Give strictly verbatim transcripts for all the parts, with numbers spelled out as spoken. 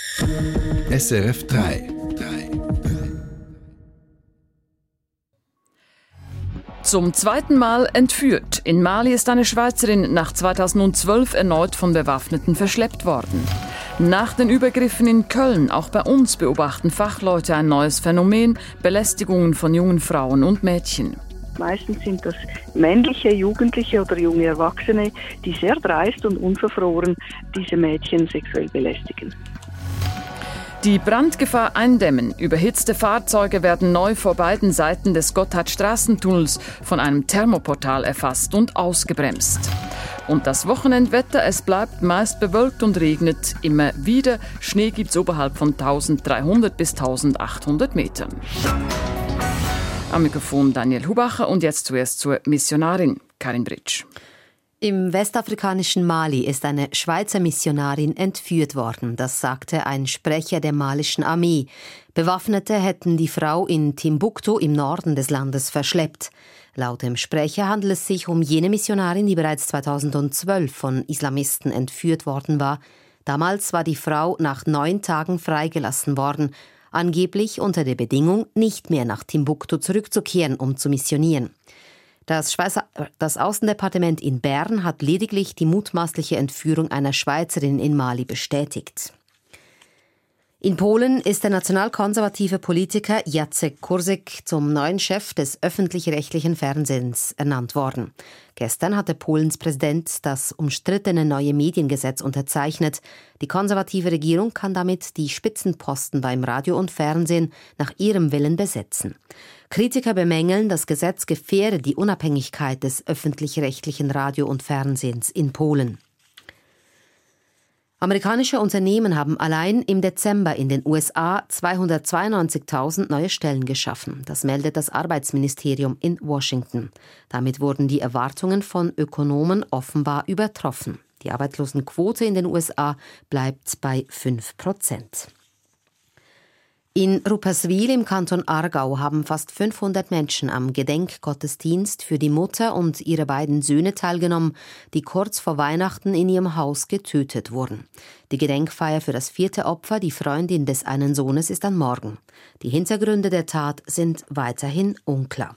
S R F drei. Zum zweiten Mal entführt. In Mali ist eine Schweizerin nach zweitausendzwölf erneut von Bewaffneten verschleppt worden. Nach den Übergriffen in Köln, auch bei uns, beobachten Fachleute ein neues Phänomen: Belästigungen von jungen Frauen und Mädchen. Meistens sind das männliche Jugendliche oder junge Erwachsene, die sehr dreist und unverfroren diese Mädchen sexuell belästigen. Die Brandgefahr eindämmen. Überhitzte Fahrzeuge werden neu vor beiden Seiten des Gotthardstraßentunnels von einem Thermoportal erfasst und ausgebremst. Und das Wochenendwetter: Es bleibt meist bewölkt und regnet immer wieder. Schnee gibt es oberhalb von eintausenddreihundert bis eintausendachthundert Metern. Am Mikrofon Daniel Hubacher und jetzt zuerst zur Missionarin Karin Britsch. Im westafrikanischen Mali ist eine Schweizer Missionarin entführt worden. Das sagte ein Sprecher der malischen Armee. Bewaffnete hätten die Frau in Timbuktu im Norden des Landes verschleppt. Laut dem Sprecher handelt es sich um jene Missionarin, die bereits zweitausendzwölf von Islamisten entführt worden war. Damals war die Frau nach neun Tagen freigelassen worden, angeblich unter der Bedingung, nicht mehr nach Timbuktu zurückzukehren, um zu missionieren. Das, Schweizer, das Außendepartement in Bern hat lediglich die mutmaßliche Entführung einer Schweizerin in Mali bestätigt. In Polen ist der nationalkonservative Politiker Jacek Kursek zum neuen Chef des öffentlich-rechtlichen Fernsehens ernannt worden. Gestern hatte Polens Präsident das umstrittene neue Mediengesetz unterzeichnet. Die konservative Regierung kann damit die Spitzenposten beim Radio und Fernsehen nach ihrem Willen besetzen. Kritiker bemängeln, das Gesetz gefährde die Unabhängigkeit des öffentlich-rechtlichen Radio und Fernsehens in Polen. Amerikanische Unternehmen haben allein im Dezember in den U S A zweihundertzweiundneunzigtausend neue Stellen geschaffen. Das meldet das Arbeitsministerium in Washington. Damit wurden die Erwartungen von Ökonomen offenbar übertroffen. Die Arbeitslosenquote in den U S A bleibt bei fünf Prozent. In Rupperswil im Kanton Aargau haben fast fünfhundert Menschen am Gedenkgottesdienst für die Mutter und ihre beiden Söhne teilgenommen, die kurz vor Weihnachten in ihrem Haus getötet wurden. Die Gedenkfeier für das vierte Opfer, die Freundin des einen Sohnes, ist am Morgen. Die Hintergründe der Tat sind weiterhin unklar.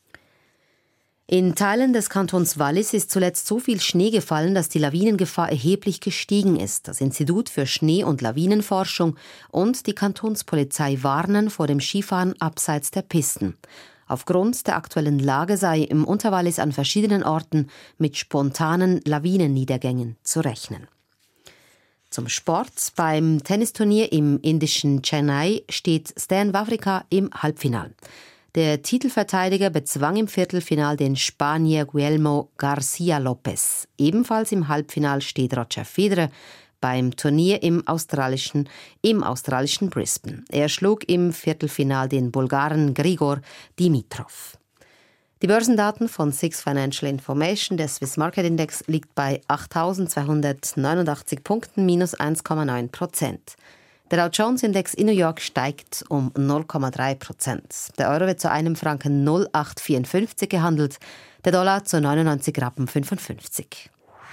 In Teilen des Kantons Wallis ist zuletzt so viel Schnee gefallen, dass die Lawinengefahr erheblich gestiegen ist. Das Institut für Schnee- und Lawinenforschung und die Kantonspolizei warnen vor dem Skifahren abseits der Pisten. Aufgrund der aktuellen Lage sei im Unterwallis an verschiedenen Orten mit spontanen Lawinenniedergängen zu rechnen. Zum Sport: Beim Tennisturnier im indischen Chennai steht Stan Wawrinka im Halbfinale. Der Titelverteidiger bezwang im Viertelfinal den Spanier Guillermo García López. Ebenfalls im Halbfinal steht Roger Federer beim Turnier im australischen, im australischen Brisbane. Er schlug im Viertelfinal den Bulgaren Grigor Dimitrov. Die Börsendaten von Six Financial Information. Der Swiss Market Index liegt bei achttausendzweihundertneunundachtzig Punkten, minus eins Komma neun Prozent. Der Dow Jones Index in New York steigt um null Komma drei Prozent. Der Euro wird zu einem Franken null Komma acht vierundfünfzig gehandelt, der Dollar zu neunundneunzig Rappen fünfundfünfzig.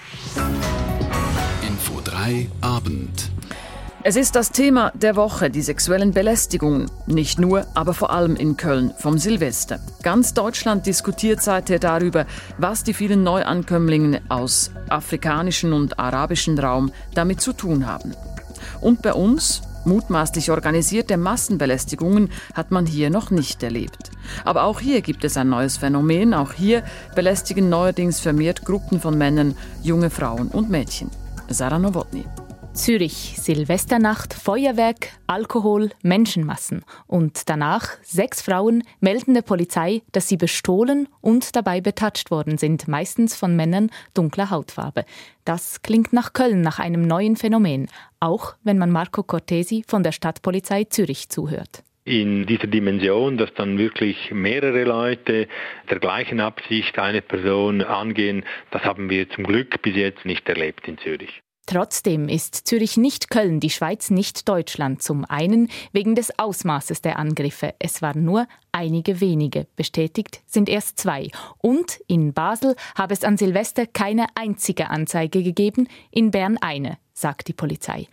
Info drei Abend. Es ist das Thema der Woche, die sexuellen Belästigungen. Nicht nur, aber vor allem in Köln vom Silvester. Ganz Deutschland diskutiert seither darüber, was die vielen Neuankömmlinge aus afrikanischen und arabischen Raum damit zu tun haben. Und bei uns, mutmaßlich organisierte Massenbelästigungen, hat man hier noch nicht erlebt. Aber auch hier gibt es ein neues Phänomen. Auch hier belästigen neuerdings vermehrt Gruppen von Männern junge Frauen und Mädchen. Sarah Nowotny. Zürich, Silvesternacht, Feuerwerk, Alkohol, Menschenmassen. Und danach sechs Frauen melden der Polizei, dass sie bestohlen und dabei betatscht worden sind, meistens von Männern dunkler Hautfarbe. Das klingt nach Köln, nach einem neuen Phänomen, auch wenn man Marco Cortesi von der Stadtpolizei Zürich zuhört. In dieser Dimension, dass dann wirklich mehrere Leute der gleichen Absicht eine Person angehen, das haben wir zum Glück bis jetzt nicht erlebt in Zürich. Trotzdem ist Zürich nicht Köln, die Schweiz nicht Deutschland. Zum einen wegen des Ausmaßes der Angriffe. Es waren nur einige wenige. Bestätigt sind erst zwei. Und in Basel habe es an Silvester keine einzige Anzeige gegeben, in Bern eine, sagt die Polizei.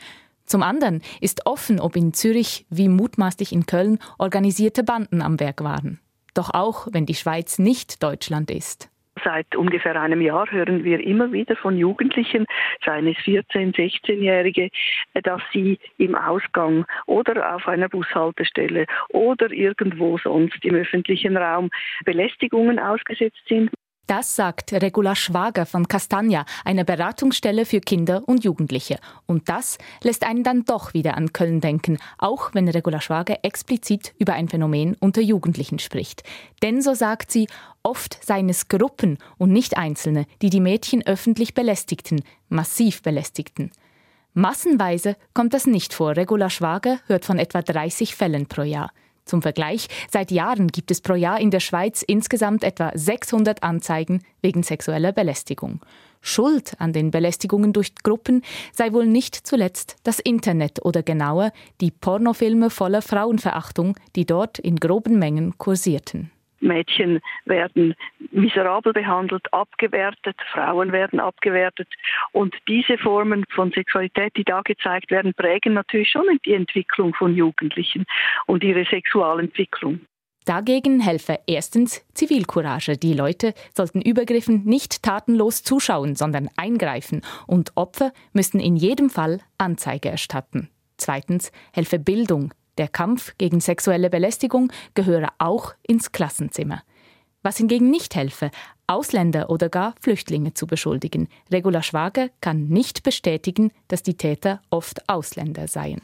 Zum anderen ist offen, ob in Zürich wie mutmaßlich in Köln organisierte Banden am Werk waren. Doch auch, wenn die Schweiz nicht Deutschland ist. Seit ungefähr einem Jahr hören wir immer wieder von Jugendlichen, seien es vierzehn-, sechzehnjährige, dass sie im Ausgang oder auf einer Bushaltestelle oder irgendwo sonst im öffentlichen Raum Belästigungen ausgesetzt sind. Das sagt Regula Schwager von Castagna, einer Beratungsstelle für Kinder und Jugendliche. Und das lässt einen dann doch wieder an Köln denken, auch wenn Regula Schwager explizit über ein Phänomen unter Jugendlichen spricht. Denn, so sagt sie, oft seien es Gruppen und nicht Einzelne, die die Mädchen öffentlich belästigten, massiv belästigten. Massenweise kommt das nicht vor. Regula Schwager hört von etwa dreißig Fällen pro Jahr. Zum Vergleich, seit Jahren gibt es pro Jahr in der Schweiz insgesamt etwa sechshundert Anzeigen wegen sexueller Belästigung. Schuld an den Belästigungen durch Gruppen sei wohl nicht zuletzt das Internet oder genauer die Pornofilme voller Frauenverachtung, die dort in groben Mengen kursierten. Mädchen werden miserabel behandelt, abgewertet, Frauen werden abgewertet. Und diese Formen von Sexualität, die da gezeigt werden, prägen natürlich schon die Entwicklung von Jugendlichen und ihre Sexualentwicklung. Dagegen helfe erstens Zivilcourage. Die Leute sollten Übergriffen nicht tatenlos zuschauen, sondern eingreifen. Und Opfer müssten in jedem Fall Anzeige erstatten. Zweitens helfe Bildung. Der Kampf gegen sexuelle Belästigung gehöre auch ins Klassenzimmer. Was hingegen nicht helfe, Ausländer oder gar Flüchtlinge zu beschuldigen. Regula Schwager kann nicht bestätigen, dass die Täter oft Ausländer seien.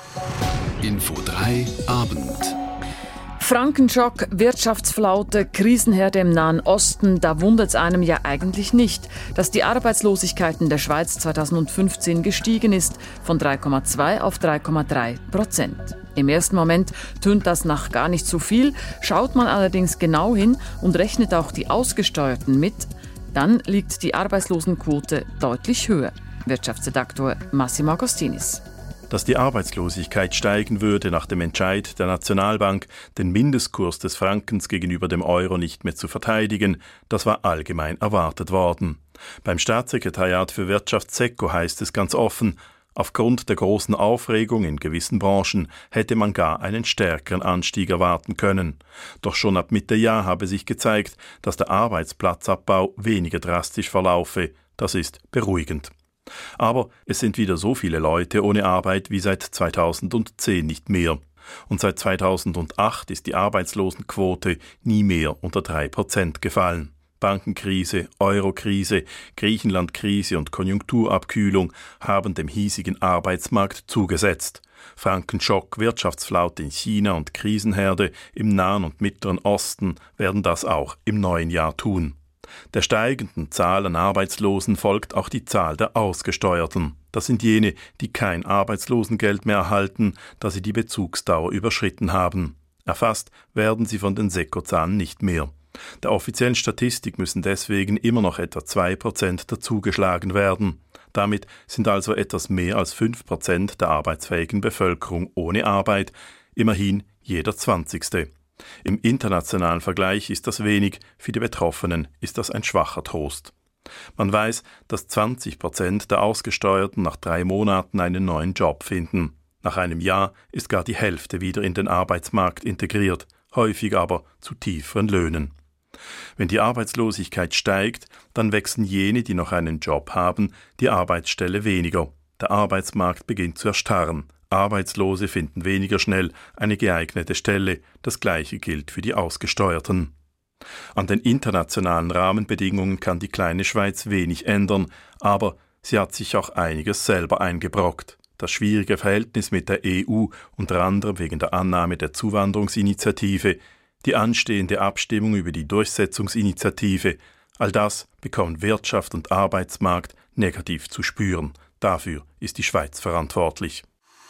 Info drei Abend. Frankenschock, Wirtschaftsflaute, Krisenherde im Nahen Osten, da wundert es einem ja eigentlich nicht, dass die Arbeitslosigkeit in der Schweiz zweitausendfünfzehn gestiegen ist, von drei Komma zwei auf drei Komma drei Prozent. Im ersten Moment tönt das nach gar nicht so viel, schaut man allerdings genau hin und rechnet auch die Ausgesteuerten mit, dann liegt die Arbeitslosenquote deutlich höher. Wirtschaftsredaktor Massimo Agostinis. Dass die Arbeitslosigkeit steigen würde nach dem Entscheid der Nationalbank, den Mindestkurs des Frankens gegenüber dem Euro nicht mehr zu verteidigen, das war allgemein erwartet worden. Beim Staatssekretariat für Wirtschaft SECO heißt es ganz offen, aufgrund der großen Aufregung in gewissen Branchen hätte man gar einen stärkeren Anstieg erwarten können. Doch schon ab Mitte Jahr habe sich gezeigt, dass der Arbeitsplatzabbau weniger drastisch verlaufe. Das ist beruhigend. Aber es sind wieder so viele Leute ohne Arbeit wie seit zweitausendzehn nicht mehr. Und seit zweitausendacht ist die Arbeitslosenquote nie mehr unter drei Prozent gefallen. Bankenkrise, Eurokrise, Griechenlandkrise und Konjunkturabkühlung haben dem hiesigen Arbeitsmarkt zugesetzt. Frankenschock, Wirtschaftsflaute in China und Krisenherde im Nahen und Mittleren Osten werden das auch im neuen Jahr tun. Der steigenden Zahl an Arbeitslosen folgt auch die Zahl der Ausgesteuerten. Das sind jene, die kein Arbeitslosengeld mehr erhalten, da sie die Bezugsdauer überschritten haben. Erfasst werden sie von den SECO-Zahlen nicht mehr. Der offiziellen Statistik müssen deswegen immer noch etwa zwei Prozent dazugeschlagen werden. Damit sind also etwas mehr als fünf Prozent der arbeitsfähigen Bevölkerung ohne Arbeit, immerhin jeder Zwanzigste. Im internationalen Vergleich ist das wenig, für die Betroffenen ist das ein schwacher Trost. Man weiß, dass zwanzig Prozent der Ausgesteuerten nach drei Monaten einen neuen Job finden. Nach einem Jahr ist gar die Hälfte wieder in den Arbeitsmarkt integriert, häufig aber zu tieferen Löhnen. Wenn die Arbeitslosigkeit steigt, dann wechseln jene, die noch einen Job haben, die Arbeitsstelle weniger. Der Arbeitsmarkt beginnt zu erstarren. Arbeitslose finden weniger schnell eine geeignete Stelle. Das Gleiche gilt für die Ausgesteuerten. An den internationalen Rahmenbedingungen kann die kleine Schweiz wenig ändern, aber sie hat sich auch einiges selber eingebrockt. Das schwierige Verhältnis mit der E U, unter anderem wegen der Annahme der Zuwanderungsinitiative, die anstehende Abstimmung über die Durchsetzungsinitiative, all das bekommen Wirtschaft und Arbeitsmarkt negativ zu spüren. Dafür ist die Schweiz verantwortlich.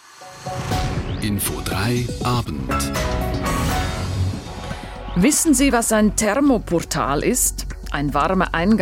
Info drei Abend. Wissen Sie, was ein Thermoportal ist? Ein warmer Eingang.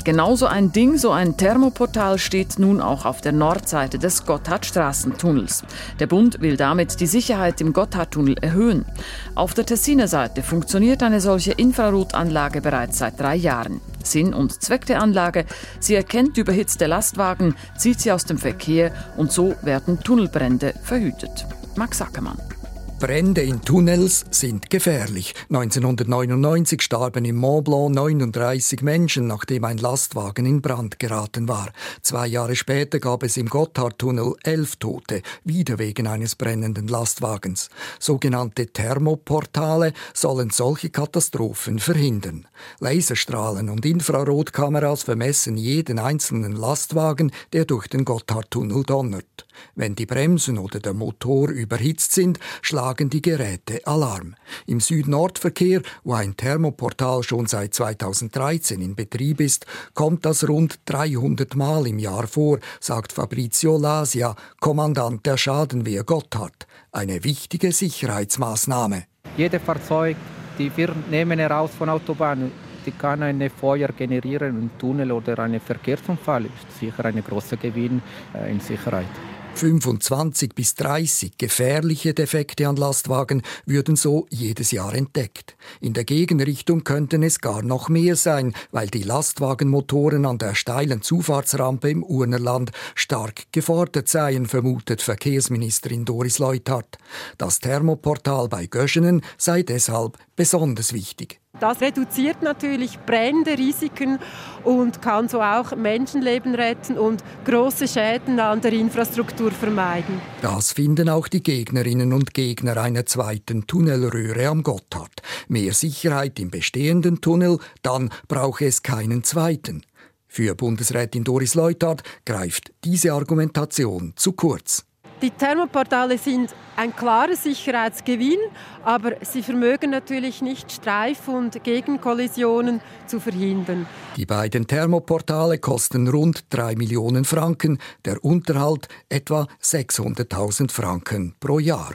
Genauso ein Ding, so ein Thermoportal steht nun auch auf der Nordseite des Gotthardstraßentunnels. Der Bund will damit die Sicherheit im Gotthardtunnel erhöhen. Auf der Tessiner Seite funktioniert eine solche Infrarotanlage bereits seit drei Jahren. Sinn und Zweck der Anlage: Sie erkennt überhitzte Lastwagen, zieht sie aus dem Verkehr und so werden Tunnelbrände verhütet. Max Ackermann. Brände in Tunnels sind gefährlich. neunzehnhundertneunundneunzig starben im Mont Blanc neununddreißig Menschen, nachdem ein Lastwagen in Brand geraten war. Zwei Jahre später gab es im Gotthardtunnel elf Tote, wieder wegen eines brennenden Lastwagens. Sogenannte Thermoportale sollen solche Katastrophen verhindern. Laserstrahlen und Infrarotkameras vermessen jeden einzelnen Lastwagen, der durch den Gotthardtunnel donnert. Wenn die Bremsen oder der Motor überhitzt sind, schlagen die Geräte Alarm. Im Süd-Nord-Verkehr, wo ein Thermoportal schon seit zweitausenddreizehn in Betrieb ist, kommt das rund dreihundert Mal im Jahr vor, sagt Fabrizio Lasia, Kommandant der Schadenwehr Gotthard. Eine wichtige Sicherheitsmaßnahme. Jedes Fahrzeug, die wir nehmen heraus von Autobahnen, die kann ein Feuer generieren im Tunnel oder einen Verkehrsunfall. Ist sicher ein großer Gewinn äh, in Sicherheit. fünfundzwanzig bis dreißig gefährliche Defekte an Lastwagen würden so jedes Jahr entdeckt. In der Gegenrichtung könnten es gar noch mehr sein, weil die Lastwagenmotoren an der steilen Zufahrtsrampe im Urnerland stark gefordert seien, vermutet Verkehrsministerin Doris Leuthard. Das Thermoportal bei Göschenen sei deshalb besonders wichtig. Das reduziert natürlich Brände, Risiken und kann so auch Menschenleben retten und große Schäden an der Infrastruktur vermeiden. Das finden auch die Gegnerinnen und Gegner einer zweiten Tunnelröhre am Gotthard. Mehr Sicherheit im bestehenden Tunnel, dann brauche es keinen zweiten. Für Bundesrätin Doris Leuthard greift diese Argumentation zu kurz. Die Thermoportale sind ein klarer Sicherheitsgewinn, aber sie vermögen natürlich nicht Streif- und Gegenkollisionen zu verhindern. Die beiden Thermoportale kosten rund drei Millionen Franken, der Unterhalt etwa sechshunderttausend Franken pro Jahr.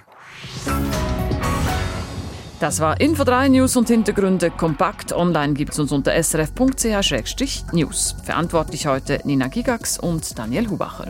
Das war Info drei News und Hintergründe kompakt. Online gibt es uns unter s r f punkt c h slash news. Verantwortlich heute Nina Gigax und Daniel Hubacher.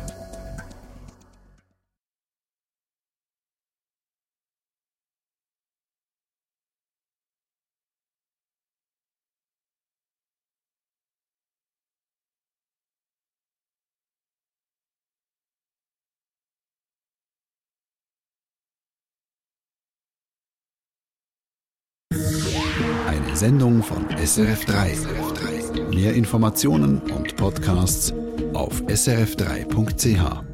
Eine Sendung von S R F drei. Mehr Informationen und Podcasts auf s r f drei punkt c h.